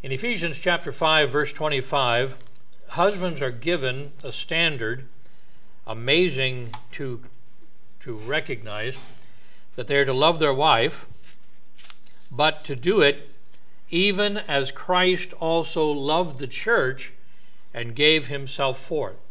In Ephesians chapter 5, verse 25, husbands are given a standard amazing to recognize, that they are to love their wife, but to do it even as Christ also loved the church and gave himself for it.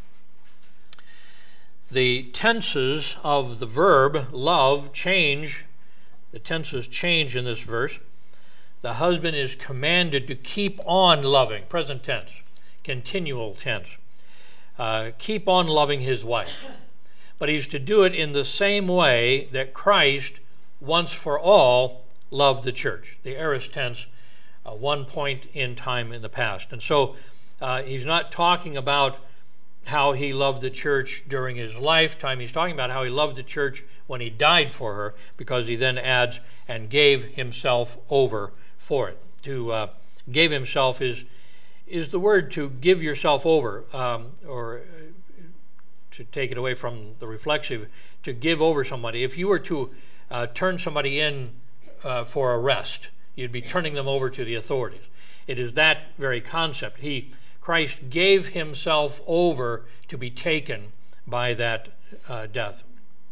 The tenses of the verb love change. The tenses change in this verse. The husband is commanded to keep on loving, present tense, continual tense. Keep on loving his wife. But he's to do it in the same way that Christ once for all loved the church. The aorist tense, one point in time in the past. And so he's not talking about how he loved the church during his lifetime. He's talking about how he loved the church when he died for her, because he then adds, and gave himself over for it. To give himself is the word to give yourself over, or to take it away from the reflexive, to give over somebody. If you were to turn somebody in for arrest, you'd be turning them over to the authorities. It is that very concept. Christ gave himself over to be taken by that death.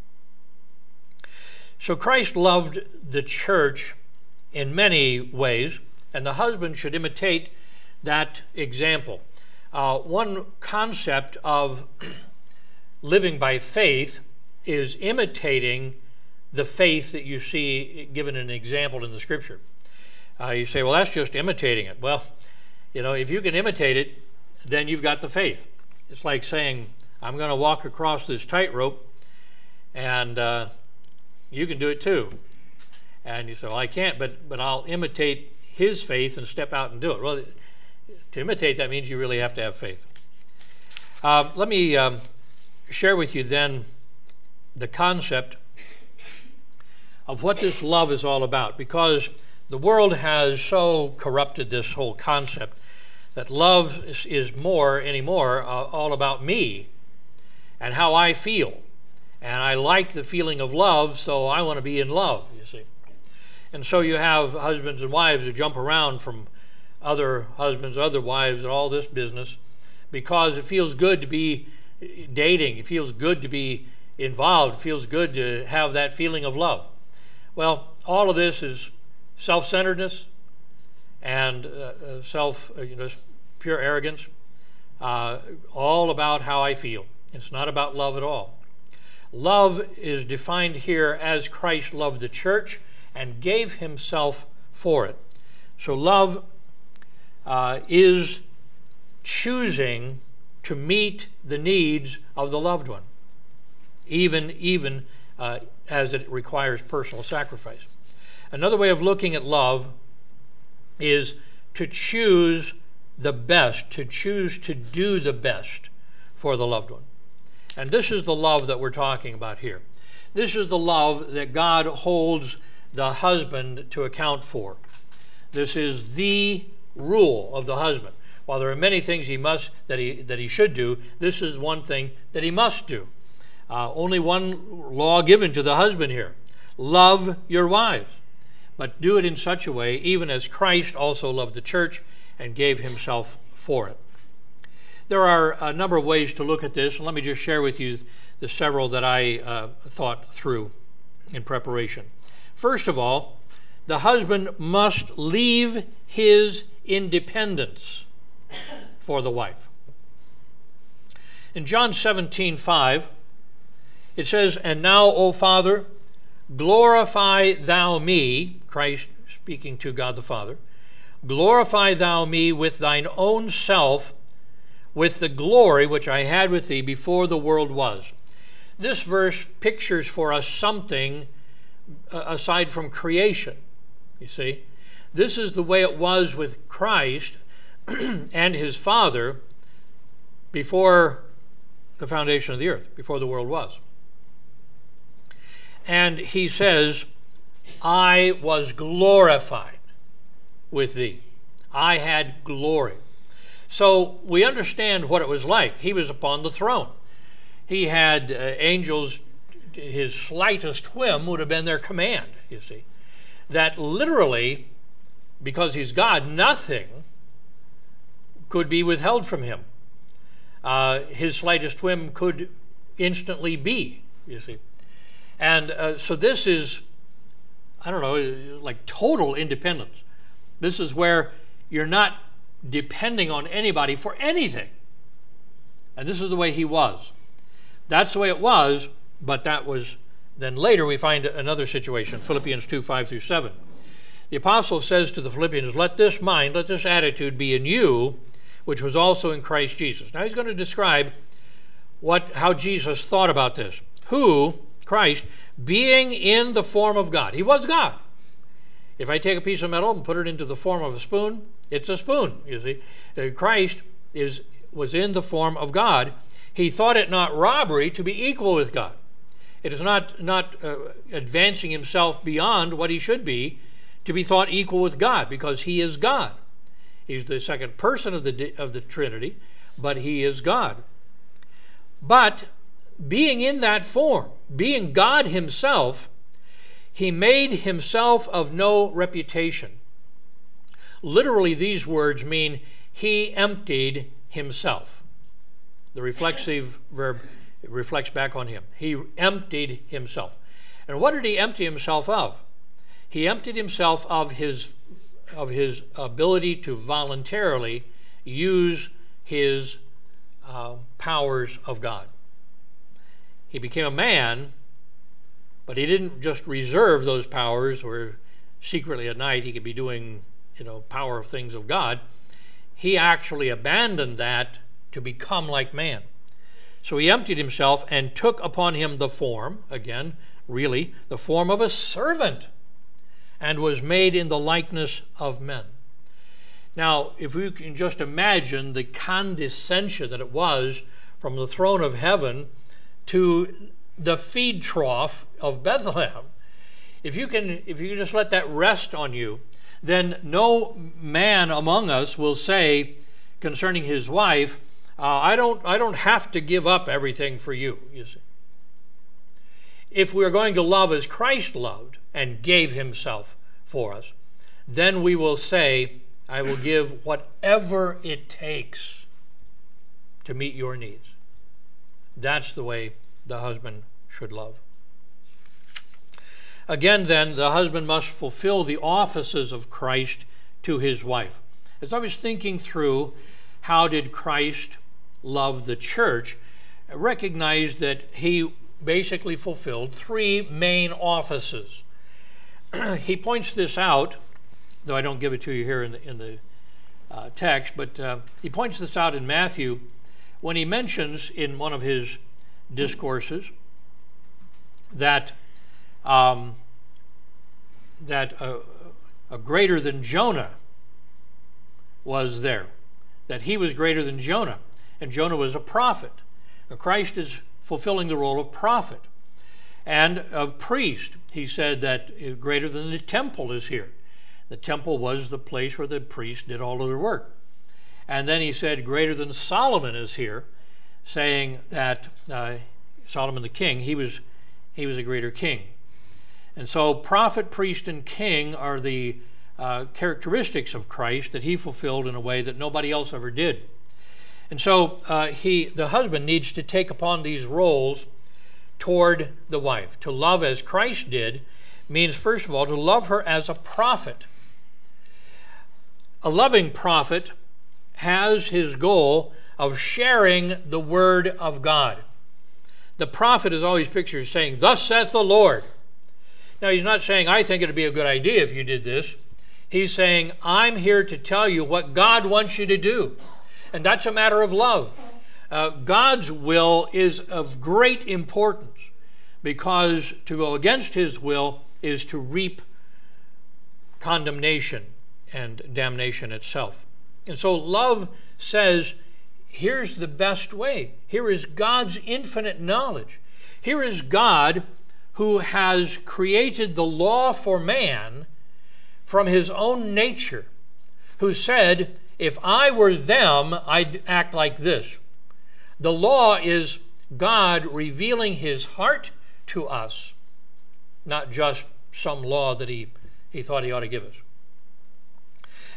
So Christ loved the church in many ways, and the husband should imitate that example. One concept of living by faith is imitating the faith that you see given an example in the Scripture. You say, well, that's just imitating it. Well, if you can imitate it, then you've got the faith. It's like saying, I'm going to walk across this tightrope, and you can do it too. And you say, well, I can't, but I'll imitate his faith and step out and do it. Well, to imitate, that means you really have to have faith. Let me share with you then the concept of what this love is all about, because the world has so corrupted this whole concept that love is more anymore all about me and how I feel. And I like the feeling of love, so I want to be in love, you see. And so you have husbands and wives who jump around from other husbands, other wives, and all this business because it feels good to be dating. It feels good to be involved. It feels good to have that feeling of love. Well, all of this is self-centeredness and pure arrogance, all about how I feel. It's not about love at all. Love is defined here as Christ loved the church and gave himself for it. So love is choosing to meet the needs of the loved one, even as it requires personal sacrifice. Another way of looking at love is to choose the best, to choose to do the best for the loved one. And this is the love that we're talking about here. This is the love that God holds the husband to account for. This is the rule of the husband. While there are many things that he should do, this is one thing that he must do. Only one law given to the husband here. Love your wives, but do it in such a way, even as Christ also loved the church and gave himself for it. There are a number of ways to look at this, and let me just share with you the several that I thought through in preparation. First of all, the husband must leave his independence for the wife. In John 17:5, it says, "And now, O Father, glorify thou me," Christ speaking to God the Father, "glorify thou me with thine own self, with the glory which I had with thee before the world was." This verse pictures for us something aside from creation, you see. This is the way it was with Christ and his Father before the foundation of the earth, before the world was. And he says, I was glorified with thee. I had glory. So we understand what it was like. He was upon the throne. He had angels. His slightest whim would have been their command, you see. That literally because he's God, nothing could be withheld from him. His slightest whim could instantly be, you see. And so this is, I don't know, like total independence. This is where you're not depending on anybody for anything. And this is the way he was. That's the way it was, but that was, then later we find another situation, Philippians 2, 5 through 7. The apostle says to the Philippians, let this mind, let this attitude be in you, which was also in Christ Jesus. Now he's going to describe how Jesus thought about this. Who, Christ, being in the form of God. He was God. If I take a piece of metal and put it into the form of a spoon, it's a spoon, you see. Christ was in the form of God. He thought it not robbery to be equal with God. It is not advancing himself beyond what he should be to be thought equal with God, because he is God. He's the second person of the Trinity, but he is God. But being in that form, being God himself, he made himself of no reputation. Literally, these words mean he emptied himself. The reflexive verb reflects back on him. He emptied himself. And what did he empty himself of? He emptied himself of his ability to voluntarily use his powers of God. He became a man, but he didn't just reserve those powers where secretly at night he could be doing, power of things of God. He actually abandoned that to become like man. So he emptied himself and took upon him the form, again, really, the form of a servant, and was made in the likeness of men. Now, if we can just imagine the condescension that it was from the throne of heaven to the feed trough of Bethlehem, if you can just let that rest on you, then no man among us will say concerning his wife, I don't have to give up everything for you, you see. If we're going to love as Christ loved and gave himself for us, then we will say, I will give whatever it takes to meet your needs. That's the way the husband should love. Again, then, the husband must fulfill the offices of Christ to his wife. As I was thinking through how did Christ love the church, I recognized that he basically fulfilled three main offices. He points this out, though I don't give it to you here in the text, but he points this out in Matthew when he mentions in one of his discourses that a greater than Jonah was there, that he was greater than Jonah, and Jonah was a prophet. Now, Christ is fulfilling the role of prophet and of priest. He said that greater than the temple is here. The temple was the place where the priests did all of their work. And then he said greater than Solomon is here, saying that Solomon the king, he was a greater king. And so prophet, priest, and king are the characteristics of Christ that he fulfilled in a way that nobody else ever did. And so the husband needs to take upon these roles toward the wife. To love as Christ did means, first of all, to love her as a prophet. A loving prophet has his goal of sharing the word of God. The prophet is always pictured saying, "Thus saith the Lord." Now, he's not saying, "I think it would be a good idea if you did this." He's saying, "I'm here to tell you what God wants you to do." And that's a matter of love. God's will is of great importance, because to go against his will is to reap condemnation and damnation itself. And so love says, here's the best way. Here is God's infinite knowledge. Here is God who has created the law for man from his own nature, who said, if I were them, I'd act like this. The law is God revealing his heart to us, not just some law that he thought he ought to give us.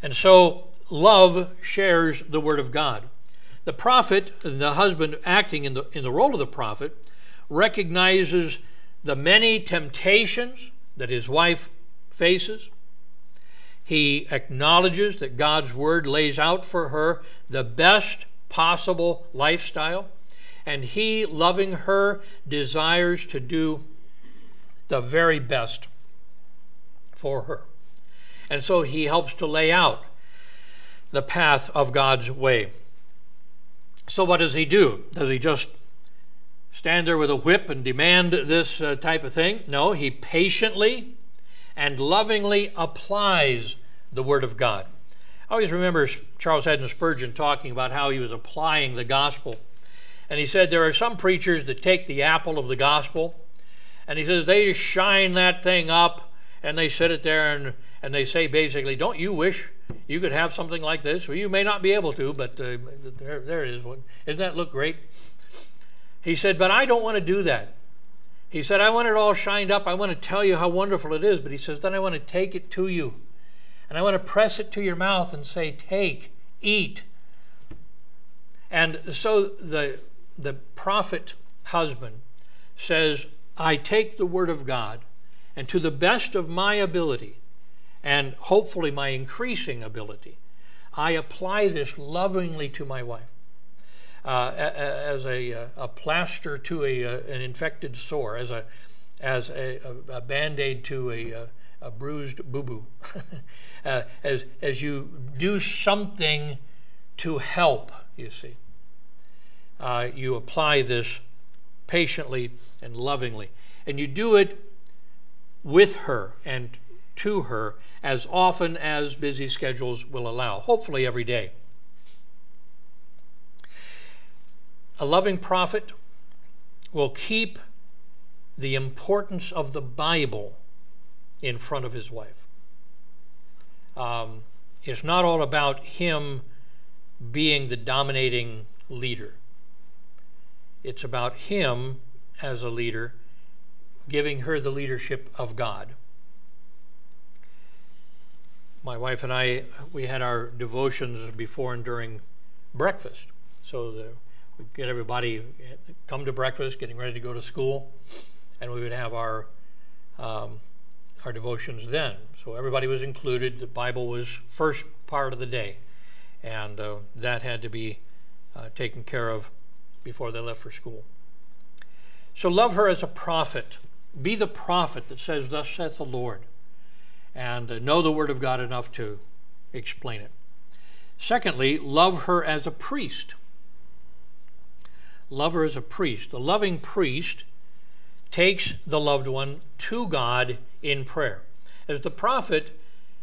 And so love shares the Word of God. The prophet, the husband acting in the role of the prophet, recognizes the many temptations that his wife faces. He acknowledges that God's Word lays out for her the best possible lifestyle, and he, loving her, desires to do the very best for her. And so he helps to lay out the path of God's way. So what does he do? Does he just stand there with a whip and demand this type of thing? No, he patiently and lovingly applies the Word of God. I always remember Charles Haddon Spurgeon talking about how he was applying the gospel. And he said there are some preachers that take the apple of the gospel, and he says they shine that thing up, and they sit it there and they say basically, don't you wish you could have something like this? Well, you may not be able to, but there it is. Doesn't that look great? He said, but I don't want to do that. He said, I want it all shined up. I want to tell you how wonderful it is. But he says, then I want to take it to you. And I want to press it to your mouth and say, take, eat. And so the prophet husband says, I take the Word of God, and to the best of my ability, and hopefully my increasing ability, I apply this lovingly to my wife. As a plaster to an infected sore, as a Band-Aid to a bruised boo-boo. as you do something to help, you see. You apply this patiently and lovingly. And you do it with her and to her as often as busy schedules will allow, hopefully every day. A loving prophet will keep the importance of the Bible in front of his wife. It's not all about him being the dominating leader. It's about him as a leader giving her the leadership of God. My wife and I, we had our devotions before and during breakfast. So we get everybody come to breakfast, getting ready to go to school, and we would have our devotions then. So everybody was included. The Bible was first part of the day, and that had to be taken care of before they left for school. So love her as a prophet. Be the prophet that says, thus saith the Lord, and know the Word of God enough to explain it. Secondly, love her as a priest. Love her as a priest. The loving priest takes the loved one to God in prayer. As the prophet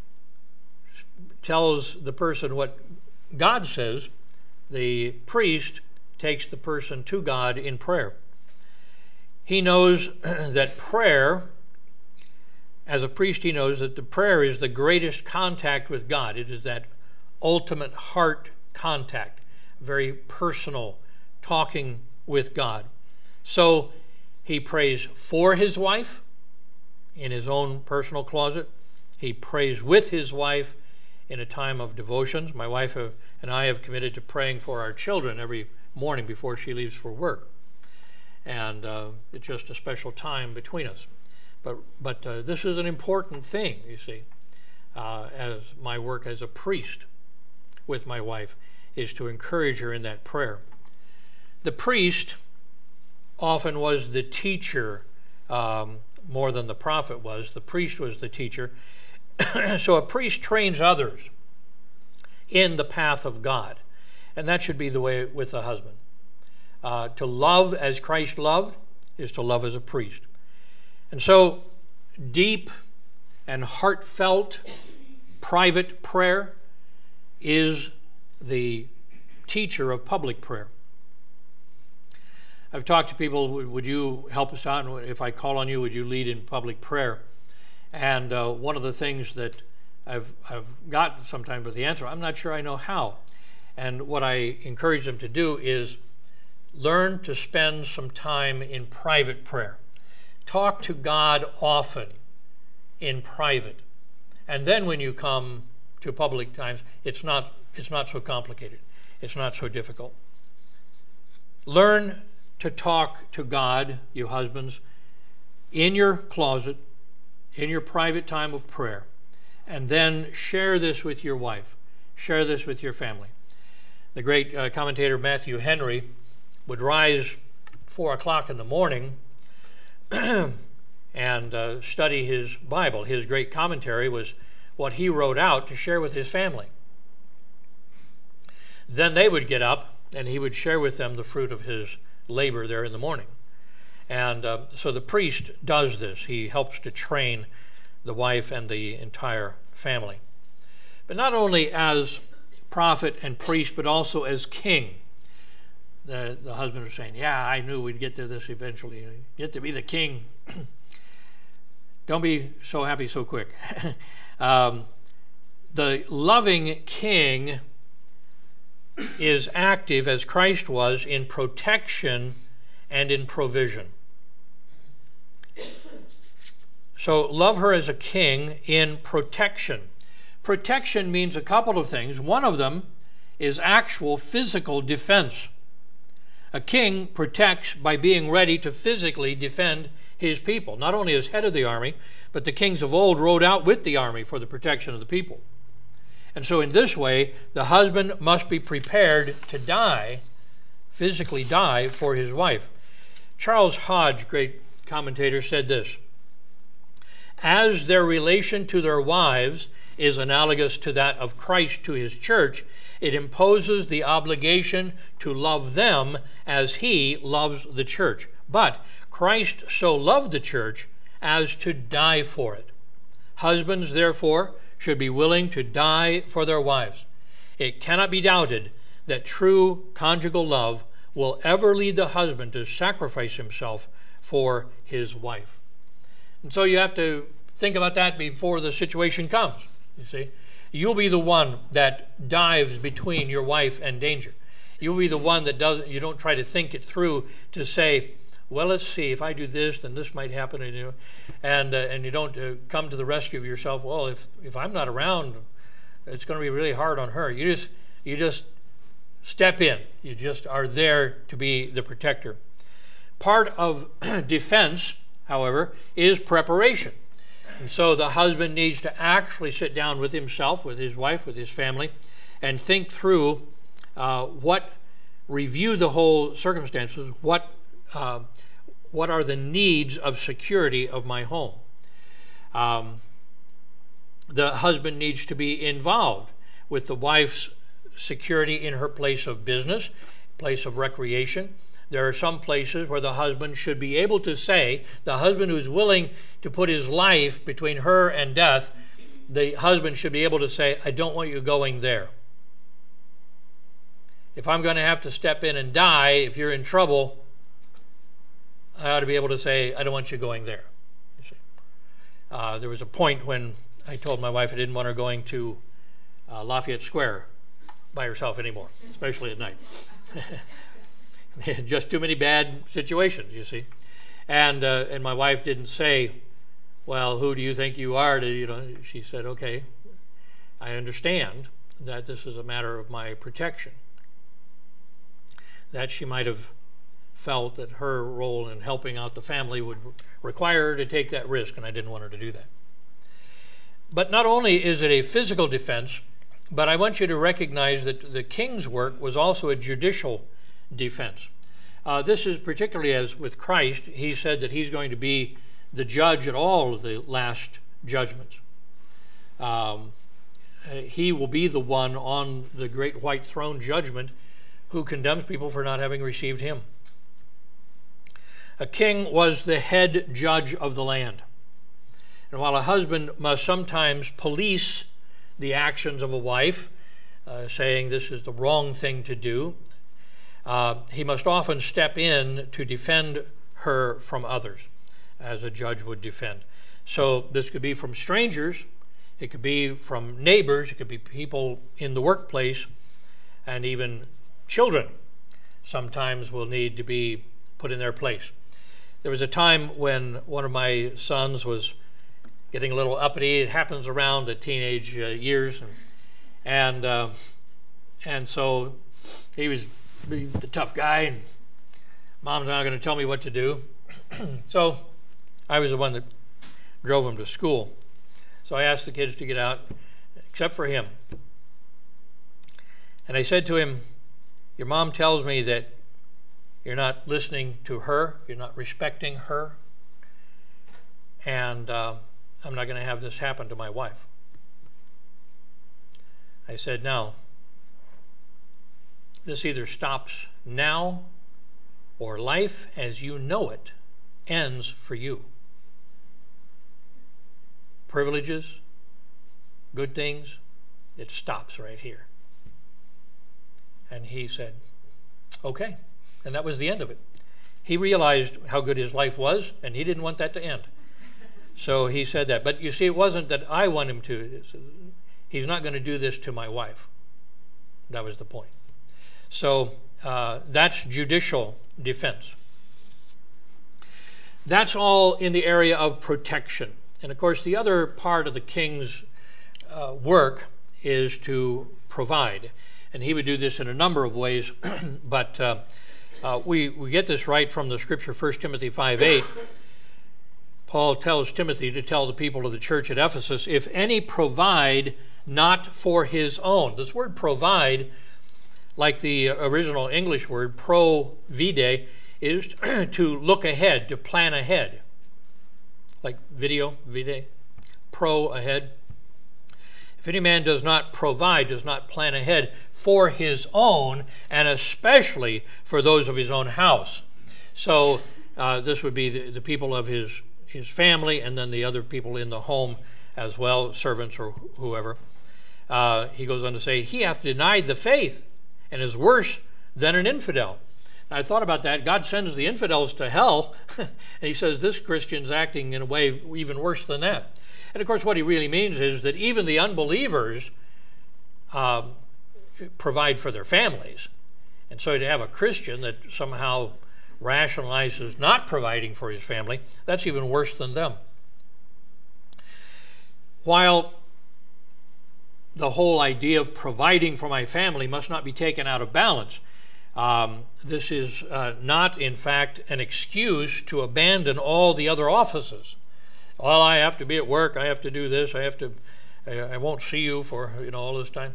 tells the person what God says, the priest takes the person to God in prayer. He knows that prayer, as a priest, he knows that the prayer is the greatest contact with God. It is that ultimate heart contact, very personal, talking with God. So he prays for his wife in his own personal closet. He prays with his wife in a time of devotions. My wife and I have committed to praying for our children every morning before she leaves for work. And it's just a special time between us. But this is an important thing, you see, as my work as a priest with my wife is to encourage her in that prayer. The priest often was the teacher more than the prophet was. The priest was the teacher. So a priest trains others in the path of God. And that should be the way with the husband. To love as Christ loved is to love as a priest. And so deep and heartfelt private prayer is the teacher of public prayer. I've talked to people, would you help us out? And if I call on you, would you lead in public prayer? And one of the things that I've got sometimes with the answer, I'm not sure I know how. And what I encourage them to do is learn to spend some time in private prayer. Talk to God often in private. And then when you come to public times, it's not so complicated. It's not so difficult. Learn to talk to God, you husbands, in your closet, in your private time of prayer, and then share this with your wife. Share this with your family. The great commentator Matthew Henry would rise 4 o'clock in the morning and study his Bible. His great commentary was what he wrote out to share with his family. Then they would get up and he would share with them the fruit of his labor there in the morning. And so the priest does this. He helps to train the wife and the entire family. But not only as prophet and priest, but also as king. The husband was saying, yeah, I knew we'd get to this eventually. Get to be the king. Don't be so happy so quick. The loving king is active, as Christ was, in protection and in provision. So love her as a king in protection. Protection means a couple of things. One of them is actual physical defense. A king protects by being ready to physically defend his people. Not only as head of the army, but the kings of old rode out with the army for the protection of the people. And so in this way, the husband must be prepared to die, physically die, for his wife. Charles Hodge, great commentator, said this: as their relation to their wives is analogous to that of Christ to his church, it imposes the obligation to love them as he loves the church. But Christ so loved the church as to die for it. Husbands, therefore, should be willing to die for their wives. It cannot be doubted that true conjugal love will ever lead the husband to sacrifice himself for his wife. And so you have to think about that before the situation comes, you see. You'll be the one that dives between your wife and danger. You'll be the one that you don't try to think it through to say, well, let's see, if I do this, then this might happen, and you don't come to the rescue of yourself. Well, if I'm not around, it's going to be really hard on her. You just step in. You just are there to be the protector. Part of defense, however, is preparation. And so the husband needs to actually sit down with himself, with his wife, with his family, and think through review the whole circumstances, what are the needs of security of my home. The husband needs to be involved with the wife's security in her place of business, place of recreation. There are some places where the husband should be able to say, the husband who's willing to put his life between her and death, the husband should be able to say, I don't want you going there. If I'm going to have to step in and die, if you're in trouble, I ought to be able to say, I don't want you going there. You see. There was a point when I told my wife I didn't want her going to Lafayette Square by herself anymore, especially at night. Just too many bad situations, you see. And my wife didn't say, well, who do you think you are? She said, okay, I understand that this is a matter of my protection. That she might have felt that her role in helping out the family would require her to take that risk, and I didn't want her to do that. But not only is it a physical defense, but I want you to recognize that the king's work was also a judicial defense. This is particularly as with Christ, he said that he's going to be the judge at all of the last judgments. He will be the one on the great white throne judgment who condemns people for not having received him. A king was the head judge of the land. And while a husband must sometimes police the actions of a wife, saying this is the wrong thing to do, he must often step in to defend her from others, as a judge would defend. So this could be from strangers, it could be from neighbors, it could be people in the workplace, and even children sometimes will need to be put in their place. There was a time when one of my sons was getting a little uppity. It happens around the teenage years, And so he was the tough guy, and Mom's not going to tell me what to do. So I was the one that drove him to school. So I asked the kids to get out, except for him. And I said to him, your mom tells me that you're not listening to her, you're not respecting her, and I'm not going to have this happen to my wife. I said, now, this either stops now or life as you know it ends for you. Privileges, good things, it stops right here. And he said, okay. And that was the end of it. He realized how good his life was, and he didn't want that to end. So he said that. But you see, it wasn't that I want him to. He's not going to do this to my wife. That was the point. So that's judicial defense. That's all in the area of protection. And of course, the other part of the king's work is to provide. And he would do this in a number of ways, but we get this right from the scripture, 1 Timothy 5:8. Paul tells Timothy to tell the people of the church at Ephesus, if any provide not for his own. This word provide, like the original English word provide, is to look ahead, to plan ahead. Like vide, ahead. If any man does not provide, does not plan ahead for his own, and especially for those of his own house. So this would be the people of his family, and then the other people in the home as well, servants or whoever. He goes on to say, he hath denied the faith and is worse than an infidel. Now, I thought about that. God sends the infidels to hell, and he says this Christian's acting in a way even worse than that. And of course, what he really means is that even the unbelievers provide for their families. And so to have a Christian that somehow rationalizes not providing for his family, that's even worse than them. While the whole idea of providing for my family must not be taken out of balance, this is not, in fact, an excuse to abandon all the other offices. Well, I have to be at work, I have to do this, I won't see you for all this time.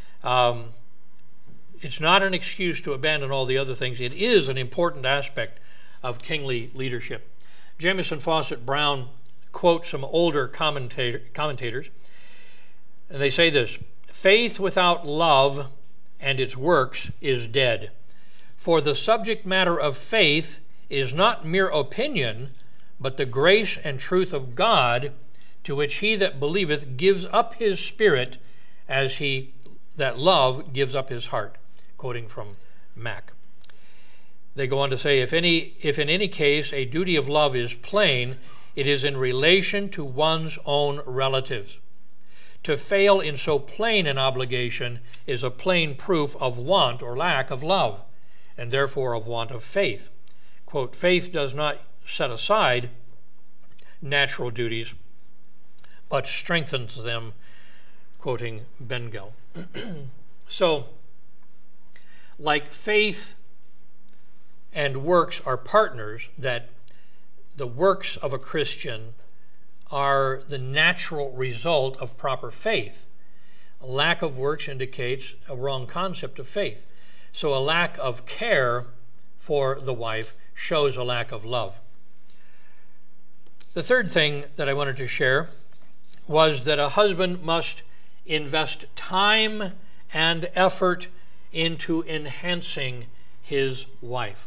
It's not an excuse to abandon all the other things. It is an important aspect of kingly leadership. Jamieson Fawcett Brown quotes some older commentators, and they say this: faith without love and its works is dead. For the subject matter of faith is not mere opinion, but the grace and truth of God, to which he that believeth gives up his spirit, as he that love gives up his heart. Quoting from Mack. They go on to say, if in any case a duty of love is plain, it is in relation to one's own relatives. To fail in so plain an obligation is a plain proof of want or lack of love, and therefore of want of faith. Quote, faith does not set aside natural duties, but strengthens them, quoting Bengel. So, like faith and works are partners, that the works of a Christian are the natural result of proper faith. A lack of works indicates a wrong concept of faith. So a lack of care for the wife shows a lack of love. The third thing that I wanted to share was that a husband must invest time and effort into enhancing his wife.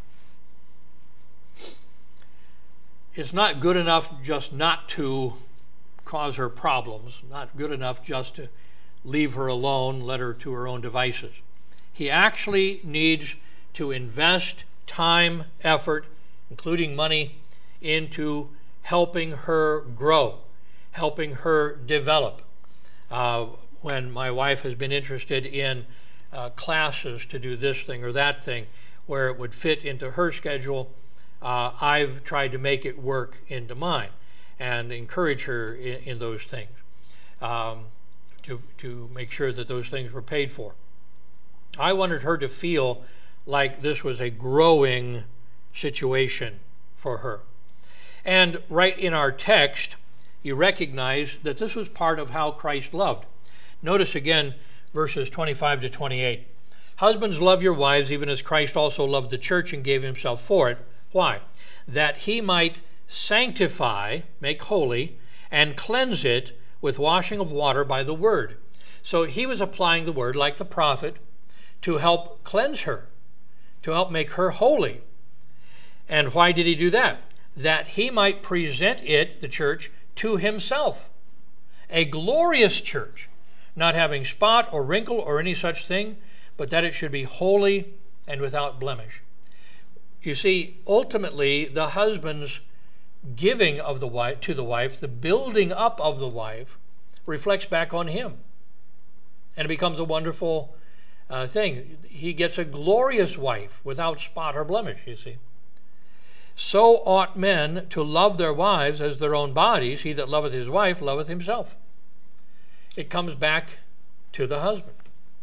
It's not good enough just not to cause her problems, not good enough just to leave her alone, let her to her own devices. He actually needs to invest time, effort, including money, into helping her grow, helping her develop. When my wife has been interested in classes to do this thing or that thing, where it would fit into her schedule, I've tried to make it work into mine and encourage her in those things. to make sure that those things were paid for. I wanted her to feel like this was a growing situation for her. And right in our text, you recognize that this was part of how Christ loved. Notice again verses 25 to 28. Husbands, love your wives, even as Christ also loved the church and gave himself for it. Why? That he might sanctify, make holy, and cleanse it with washing of water by the word. So he was applying the word, like the prophet, to help cleanse her, to help make her holy. And why did he do that? That he might present it, the church, to himself. A glorious church, not having spot or wrinkle or any such thing, but that it should be holy and without blemish. You see, ultimately, the husband's giving of the wife to the wife, the building up of the wife, reflects back on him. And it becomes a wonderful thing. He gets a glorious wife without spot or blemish, you see. So ought men to love their wives as their own bodies. He that loveth his wife loveth himself. It comes back to the husband.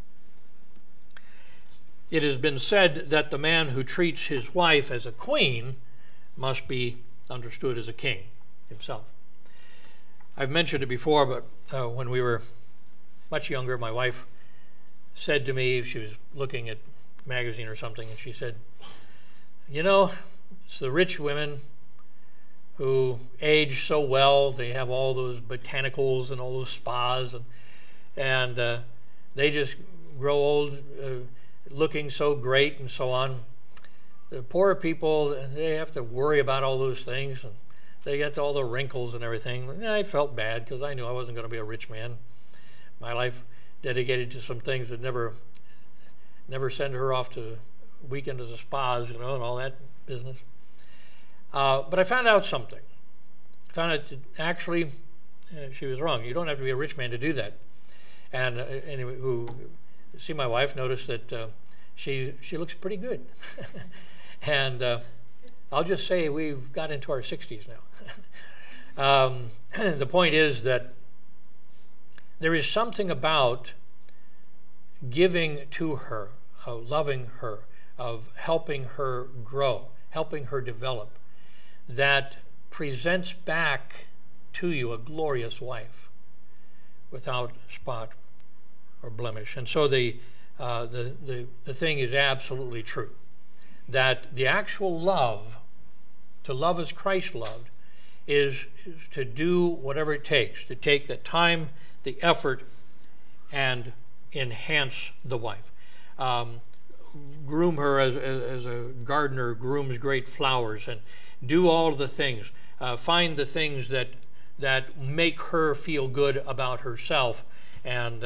It has been said that the man who treats his wife as a queen must be understood as a king himself. I've mentioned it before, but when we were much younger, my wife said to me, she was looking at a magazine or something, and she said, you know, it's the rich women who age so well. They have all those botanicals and all those spas, and they just grow old looking so great and so on. The poorer people, they have to worry about all those things, and they get all the wrinkles and everything. And I felt bad because I knew I wasn't going to be a rich man. My life dedicated to some things that never send her off to weekend as a spas, and all that business. But I found out something. I found out that actually she was wrong. You don't have to be a rich man to do that. And anyway, who see my wife noticed that she looks pretty good. And I'll just say we've got into our 60s now. The point is that there is something about giving to her, of loving her, of helping her grow, helping her develop, that presents back to you a glorious wife without spot or blemish. And so the thing is absolutely true, that the actual love, to love as Christ loved, is to do whatever it takes, to take the time, the effort, and enhance the wife. Groom her as a gardener grooms great flowers, and do all the things. Find the things that make her feel good about herself, and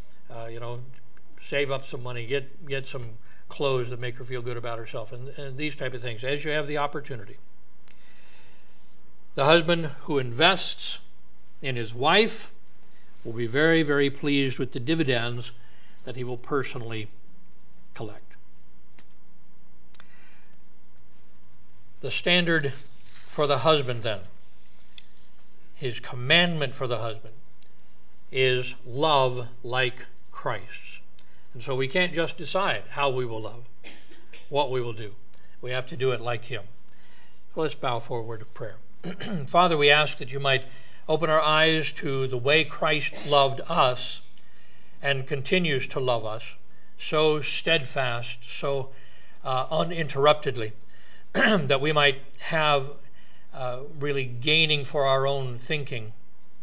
save up some money, get some clothes that make her feel good about herself, and these type of things as you have the opportunity. The husband who invests in his wife will be very, very pleased with the dividends that he will personally collect. The standard for the husband, then, his commandment for the husband, is love like Christ's. And so we can't just decide how we will love, what we will do. We have to do it like him. So let's bow for a word of prayer. Father, we ask that you might open our eyes to the way Christ loved us and continues to love us so steadfast, so uninterruptedly, that we might have really gaining for our own thinking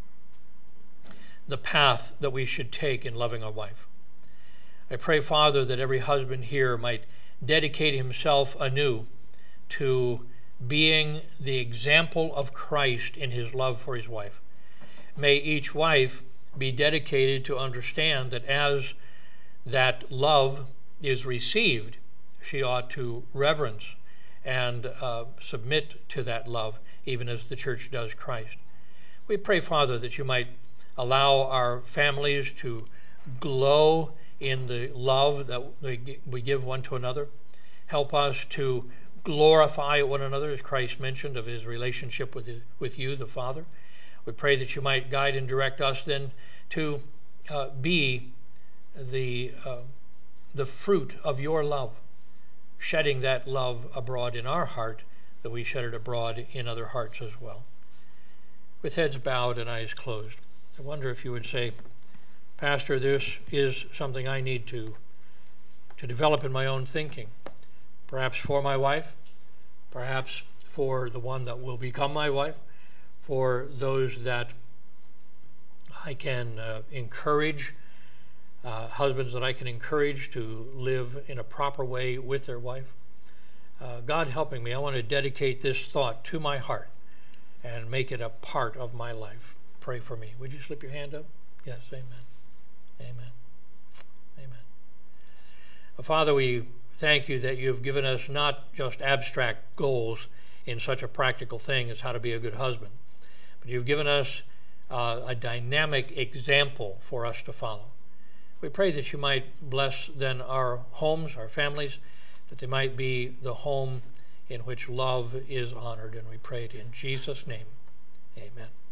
the path that we should take in loving our wife. I pray, Father, that every husband here might dedicate himself anew to being the example of Christ in his love for his wife. May each wife be dedicated to understand that as that love is received, she ought to reverence and submit to that love, even as the church does Christ. We pray, Father, that you might allow our families to glow in the love that we give one to another. Help us to glorify one another, as Christ mentioned, of his relationship with you, the Father. We pray that you might guide and direct us then to be the fruit of your love, shedding that love abroad in our heart, that we shed it abroad in other hearts as well. With heads bowed and eyes closed, I wonder if you would say, Pastor, this is something I need to develop in my own thinking, perhaps for my wife, perhaps for the one that will become my wife, for those that I can encourage, husbands that I can encourage to live in a proper way with their wife. God helping me, I want to dedicate this thought to my heart and make it a part of my life. Pray for me. Would you slip your hand up? Yes, amen. Amen. Amen. Father, we thank you that you have given us not just abstract goals in such a practical thing as how to be a good husband, but you've given us a dynamic example for us to follow. We pray that you might bless then our homes, our families, that they might be the home in which love is honored. And we pray it in Jesus' name. Amen.